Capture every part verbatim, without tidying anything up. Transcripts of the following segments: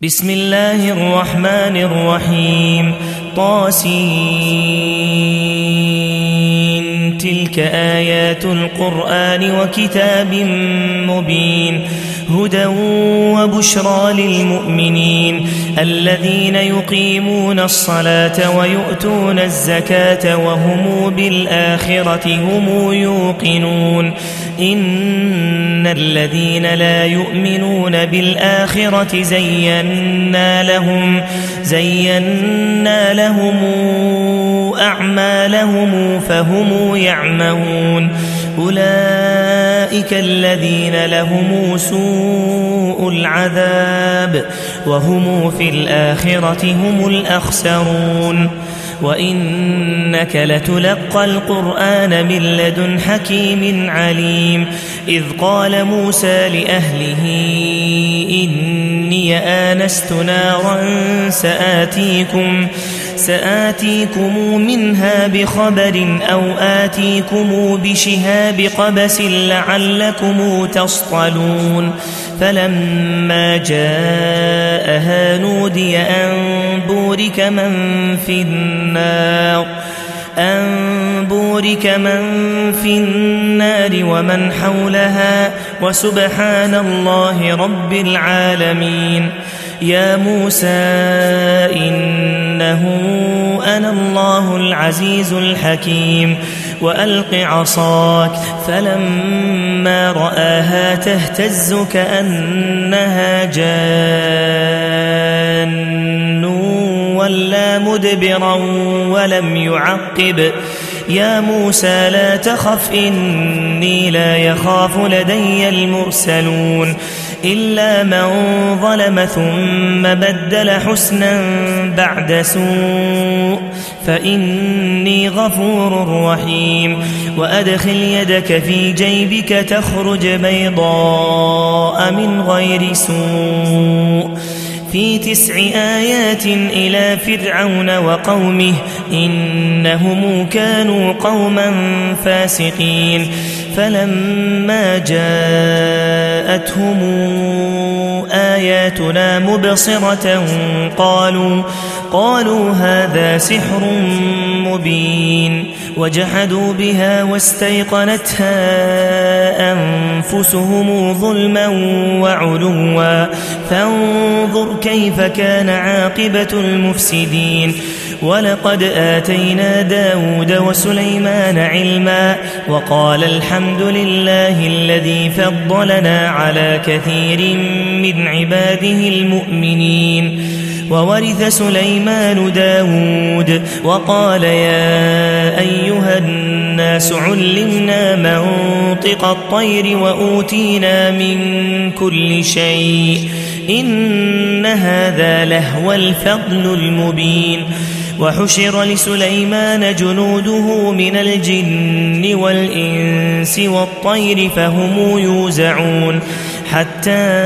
بسم الله الرحمن الرحيم طاسين تلك آيات القرآن وكتاب مبين هدى وبشرى للمؤمنين الذين يقيمون الصلاة ويؤتون الزكاة وهم بالآخرة هم يوقنون إن الذين لا يؤمنون بالآخرة زينا لهم زينا لهم أعمالهم فهم يعمهون أولئك الذين لهم سوء العذاب وهم في الآخرة هم الأخسرون وإنك لتلقى القرآن من لدن حكيم عليم إذ قال موسى لأهله إني آنست نارا سآتيكم سآتيكم منها بخبر أو آتيكم بشهاب قبس لعلكم تصطلون فلما جاءها نودي أن بورك من في النار أن بورك من في النار ومن حولها وسبحان الله رب العالمين يا موسى إنه أنا الله العزيز الحكيم وألق عصاك فلما رآها تهتز كأنها جان ولا مدبرا ولم يعقب يا موسى لا تخف إني لا يخاف لدي المرسلون إلا من ظلم ثم بدل حسنا بعد سوء فإني غفور رحيم وأدخل يدك في جيبك تخرج بيضاء من غير سوء في تسع آيات إلى فرعون وقومه إنهم كانوا قوما فاسقين فلما جاءتهم آياتنا مبصرة قالوا قالوا هذا سحر مبين وجحدوا بها واستيقنتها أنفسهم ظلما وعلوا فانظر كيف كان عاقبة المفسدين ولقد آتينا داود وسليمان علما وقال الحمد لله الذي فضلنا على كثير من عباده المؤمنين وورث سليمان داود وقال يا أيها الناس علمنا منطق الطير وأوتينا من كل شيء إن هذا لهو الفضل المبين وحشر لسليمان جنوده من الجن والإنس والطير فهم يوزعون حتى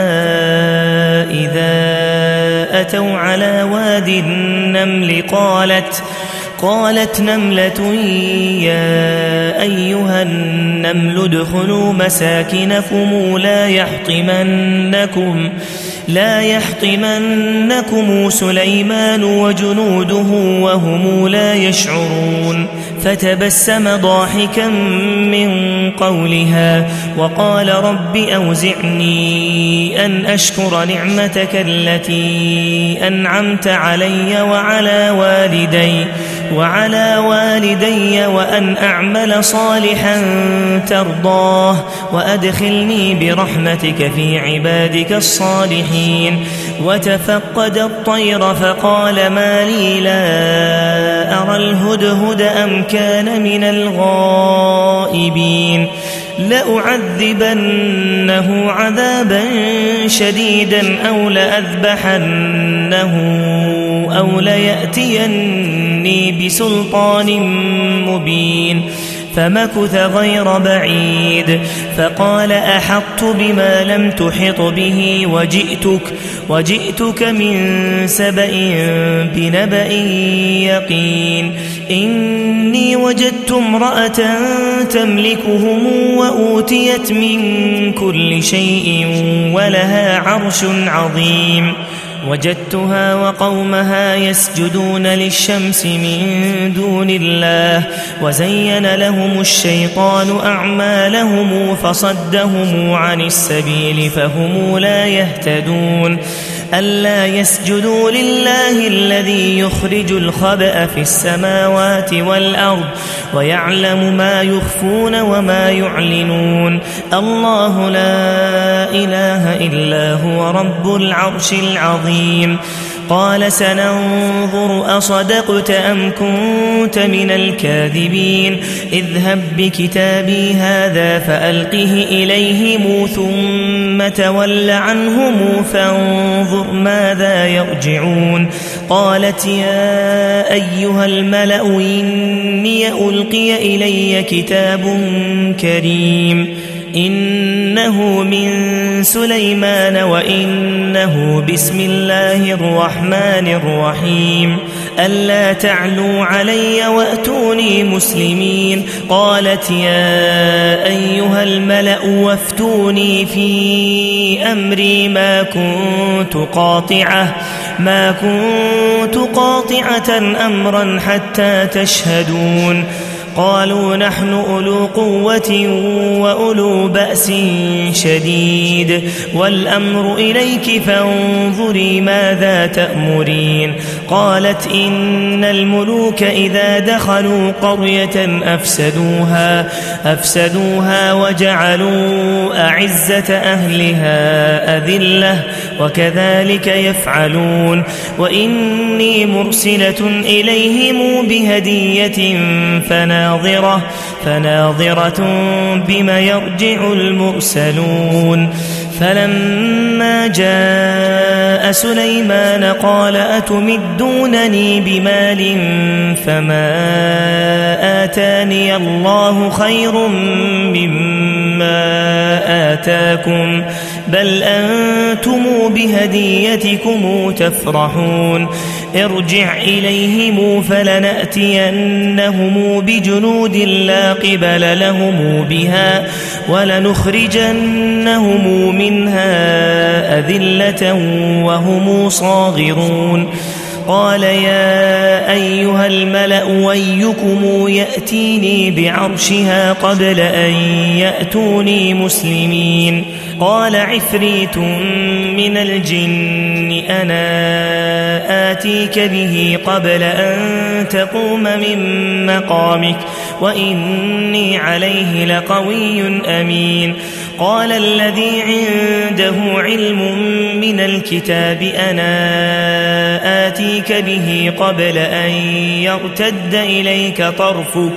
إذا أتوا على واد النمل قالت قالت نملة يا أيها النمل ادخلوا مساكنكم لا يحطمنكم لا يحطمنكم سليمان وجنوده وهم لا يشعرون فتبسم ضاحكا من قولها وقال رب أوزعني أن أشكر نعمتك التي أنعمت علي وعلى والدي وعلى والدي وأن أعمل صالحا ترضاه وأدخلني برحمتك في عبادك الصالحين وتفقد الطير فقال ما لي لا أرى الهدهد أم كان من الغائبين لأعذبنه عذابا شديدا أو لأذبحنه أو ليأتيني بسلطان مبين فمكث غير بعيد فقال أحطت بما لم تحط به وجئتك, وجئتك من سبأ بنبأ يقين إني وجدت امرأة تملكهم وأوتيت من كل شيء ولها عرش عظيم وجدتها وقومها يسجدون للشمس من دون الله وزين لهم الشيطان أعمالهم فصدهم عن السبيل فهم لا يهتدون ألا يسجدوا لله الذي يخرج الخبأ في السماوات والأرض ويعلم ما يخفون وما يعلنون الله لا إله إلا هو رب العرش العظيم قال سننظر أصدقت أم كنت من الكاذبين اذهب بكتابي هذا فألقه إليهم ثم تول عنهم فانظر ماذا يرجعون قالت يا أيها الملأ إني ألقي إلي كتاب كريم إنه من سليمان وإنه بسم الله الرحمن الرحيم ألا تعلوا علي وأتوني مسلمين قالت يا أيها الملأ وافتوني في أمري ما كنت قاطعة ما كنت قاطعة أمرا حتى تشهدون قالوا نحن أولو قوة وأولو بأس شديد والأمر إليك فانظري ماذا تأمرين قالت إن الملوك إذا دخلوا قرية أفسدوها, أفسدوها وجعلوا أعزة أهلها أذلة وكذلك يفعلون وإني مرسلة إليهم بهدية فنادوا فناظرة, فناظرة بما يرجع المرسلون فلما جاء سليمان قال أتمدونني بمال فما آتاني الله خير مما آتاكم بل أنتم بهديتكم تفرحون ارجع إليهم فلنأتينهم بجنود لا قبل لهم بها ولنخرجنهم منها أذلة وهم صاغرون قال يا أيها الملأ ويكم يأتيني بعرشها قبل أن يأتوني مسلمين قال عفريت من الجن أنا آتيك به قبل أن تقوم من مقامك وإني عليه لقوي أمين قال الذي عنده علم من الكتاب أنا آتيك به قبل أن يرتد إليك طرفك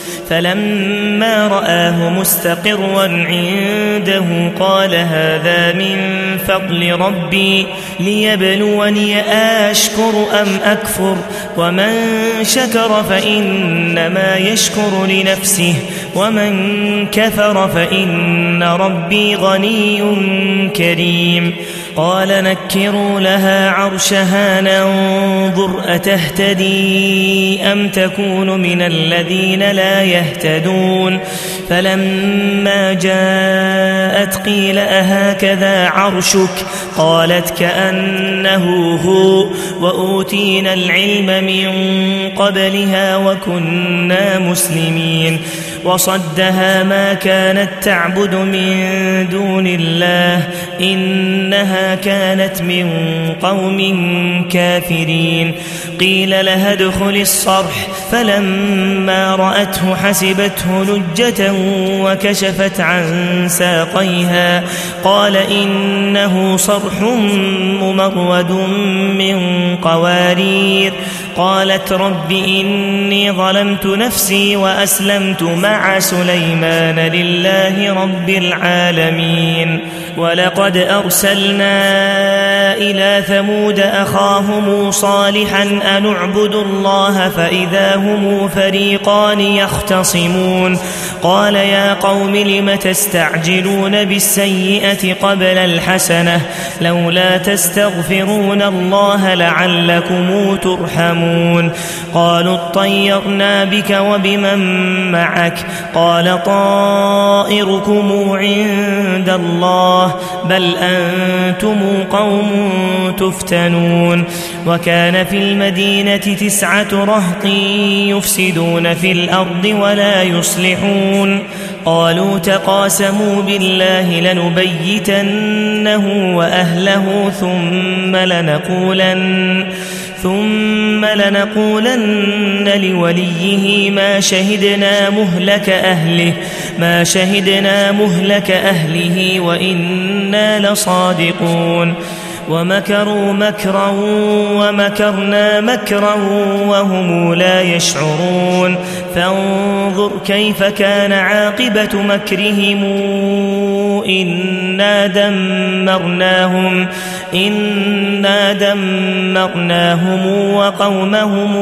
فلما رآه مستقرا عنده قال هذا من فضل ربي ليبلوني أشكر أم أكفر ومن شكر فإنما يشكر لنفسه ومن كفر فإن ربي غني كريم قال نكروا لها عرشها ننظر أتهتدي أم تكون من الذين لا يهتدون فلما جاءت قيل أهكذا عرشك قالت كأنه هو وأوتينا العلم من قبلها وكنا مسلمين وصدها ما كانت تعبد من دون الله إنها كانت من قوم كافرين قيل لها ادخل الصرح فلما رأته حسبته لجة وكشفت عن ساقيها قال إنه صرح ممرد من قوارير قالت رب إني ظلمت نفسي وأسلمت مع سليمان لله رب العالمين ولقد أرسلنا إلى ثمود أخاهم صالحا أن اعبدوا الله فإذا هم فريقان يختصمون قال يا قوم لم تستعجلون بالسيئة قبل الحسنة لولا تستغفرون الله لعلكم ترحمون تفهمون قالوا اطيرنا بك وبمن معك قال طائركم عند الله بل أنتم قوم تفتنون وكان في المدينة تسعة رهط يفسدون في الأرض ولا يصلحون قالوا تقاسموا بالله لنبيتنه وأهله ثم لنقولن ثم لنقولن لوليه ما شهدنا مهلك أهله ما شهدنا مهلك أهله وإنا لصادقون ومكروا مكرا ومكرنا مكرا وهم لا يشعرون فانظر كيف كان عاقبة مكرهم إنا دمرناهم إنا دمرناهم وقومهم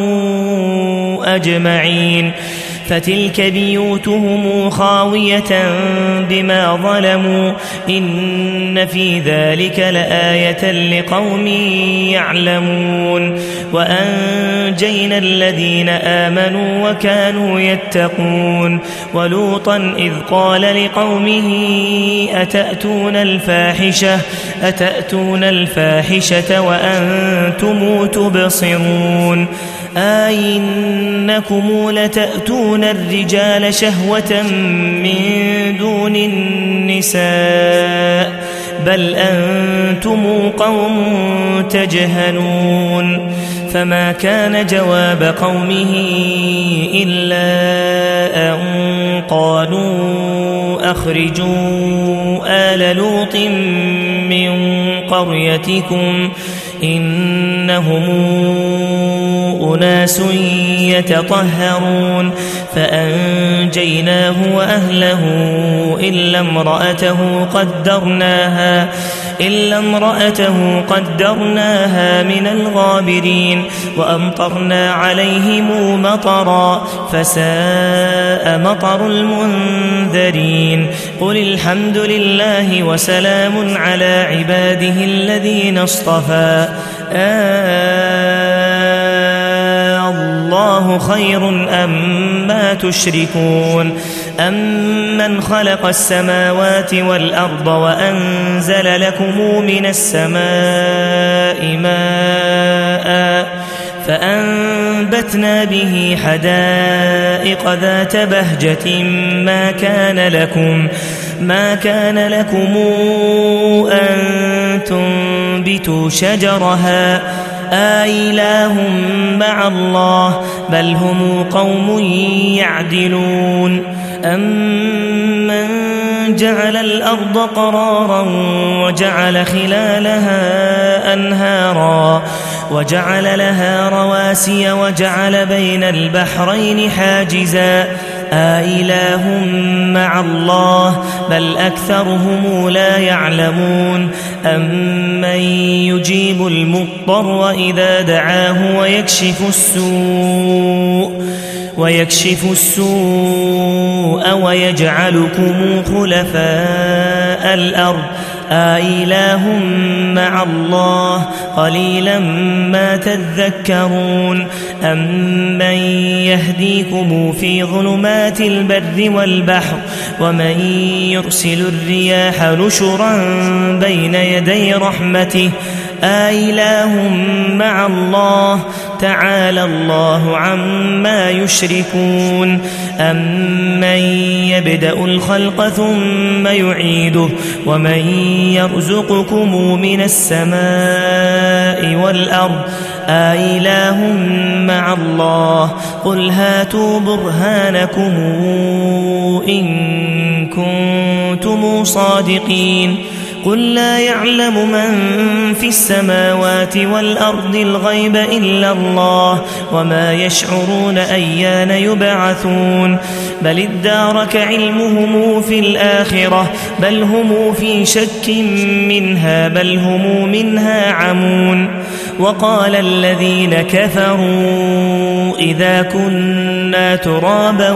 أجمعين فتلك بيوتهم خاوية بما ظلموا إن في ذلك لآية لقوم يعلمون وأنجينا الذين آمنوا وكانوا يتقون ولوطا إذ قال لقومه أتأتون الفاحشة أتأتون الفاحشة وأنتم تبصرون أئنكم لتأتون الرجال شهوة من دون النساء بل أنتم قوم تجهلون فما كان جواب قومه إلا أن قالوا أخرجوا آل لوط من قريتكم إنهم أناس يتطهرون فأنجيناه وأهله إلا امرأته قدرناها إلا امرأته قدرناها من الغابرين وأمطرنا عليهم مطرا فساء مطر المنذرين قل الحمد لله وسلام على عباده الذين اصطفى آه الله خير أم ما تشركون أمن خلق السماوات والأرض وأنزل لكم من السماء ماء فأنبتنا به حدائق ذات بهجة ما كان لكم ما كان لكم أن تنبتوا شجرها آإله مع الله بل هم قوم يعدلون أمن جعل الأرض قرارا وجعل خلالها أنهارا وجعل لها رواسي وجعل بين البحرين حاجزا آإله مع الله بل أكثرهم لا يعلمون أمن يجيب المضطر إذا دعاه ويكشف السوء ويكشف السوء ويجعلكم خلفاء الأرض آإله مع الله قليلا ما تذكرون أمن يهديكم في ظلمات البر والبحر ومن يرسل الرياح نشرا بين يدي رحمته آإله مع الله تعالى الله عما يشركون أمن يبدأ الخلق ثم يعيده ومن يرزقكم من السماء والأرض آإله مع الله قل هاتوا برهانكم إن كنتم صادقين قل لا يعلم من في السماوات والأرض الغيب إلا الله وما يشعرون أيان يبعثون بل ادارك علمهم في الآخرة بل هم في شك منها بل هم منها عمون وقال الذين كفروا إذا كنا ترابا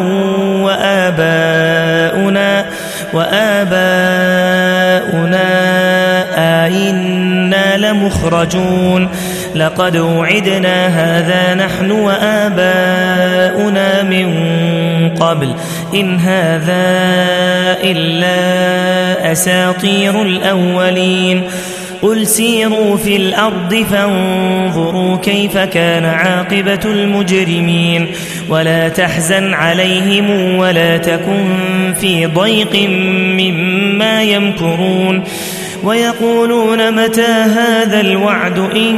وآباؤنا وآباؤنا إنا لمخرجون لقد وعدنا هذا نحن وآباؤنا من قبل إن هذا إلا أساطير الأولين قل سيروا في الأرض فانظروا كيف كان عاقبة المجرمين ولا تحزن عليهم ولا تكن في ضيق مما يمكرون ويقولون متى هذا الوعد إن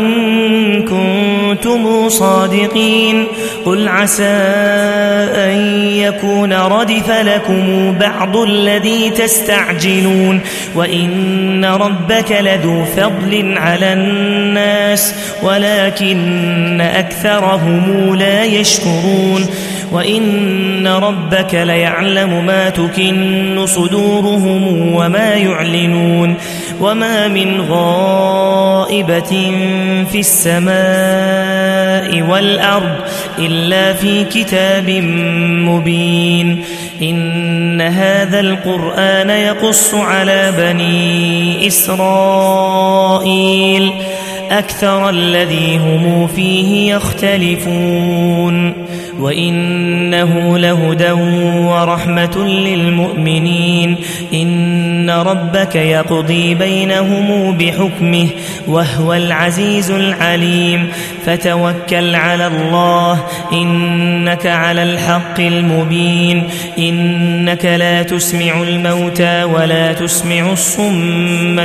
كنتم صادقين قل عسى أن يكون ردف لكم بعض الذي تستعجلون وإن ربك لذو فضل على الناس ولكن أكثرهم لا يشكرون وإن ربك ليعلم ما تكن صدورهم وما يعلنون وما من غائبة في السماء والأرض إلا في كتاب مبين إن هذا القرآن يقص على بني إسرائيل أكثر الذي هم فيه يختلفون وإنه لهدى ورحمة للمؤمنين إن ربك يقضي بينهم بحكمه وهو العزيز العليم فتوكل على الله إنك على الحق المبين إنك لا تسمع الموتى ولا تسمع الصم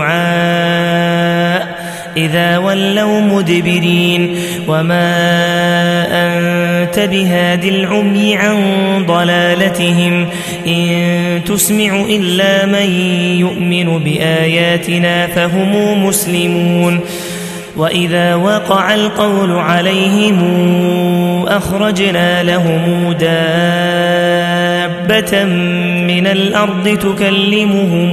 الدعاء إذا ولوا مدبرين وما أنت بهاد العمي عن ضلالتهم إن تسمع إلا من يؤمن بآياتنا فهم مسلمون وإذا وقع القول عليهم أخرجنا لهم دابة من الأرض تكلمهم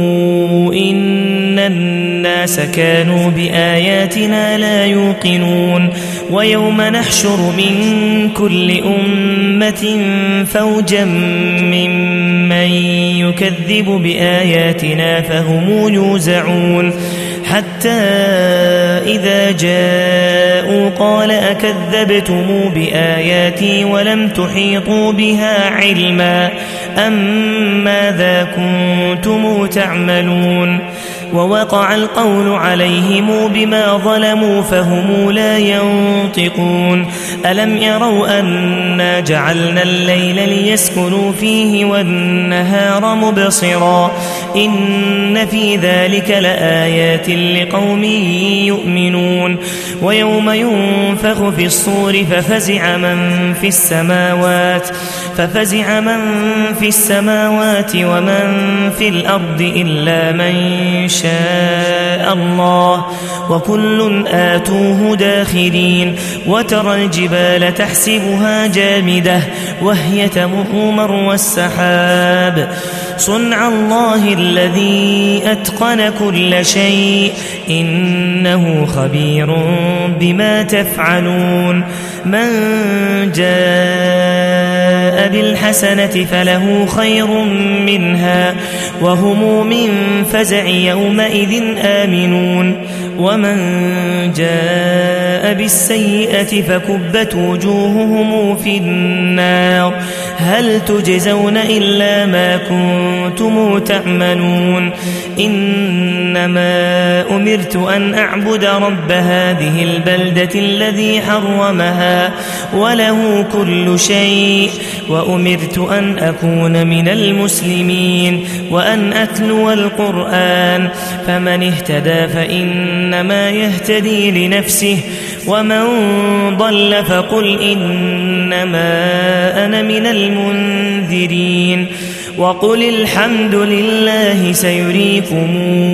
إن الناس كانوا بآياتنا لا يوقنون ويوم نحشر من كل أمة فوجا ممن يكذب بآياتنا فهم يوزعون حتى إذا جاءوا قال أكذبتم بآياتي ولم تحيطوا بها علما أم ماذا كنتم تعملون ووقع القول عليهم بما ظلموا فهم لا ينطقون ألم يروا أنا جعلنا الليل ليسكنوا فيه والنهار مبصرا إن في ذلك لآيات لقوم يؤمنون ويوم ينفخ في الصور ففزع من في السماوات ففزع من في السماوات ومن في الأرض إلا من شاء الله وكل آتوه داخرين وترى الجبال تحسبها جامدة وهي تمر مر السحاب صنع الله الذي أتقن كل شيء إنه خبير بما تفعلون من جاء بالحسنة فله خير منها وهم من فزع يومئذ آمنون ومن جاء بالسيئة فكبت وجوههم في النار هل تجزون إلا ما كنتم تعملون إنما أمرت أن أعبد رب هذه البلدة الذي حرمها وله كل شيء وأمرت أن أكون من المسلمين وأن أتلو القرآن فمن اهتدى فإنما يهتدي لنفسه ومن ضل فقل إنما أنا من المنذرين وقل الحمد لله سيريكم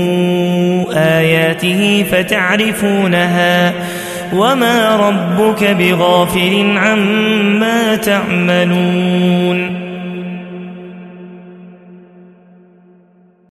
آياته فتعرفونها وما ربك بغافل عما تعملون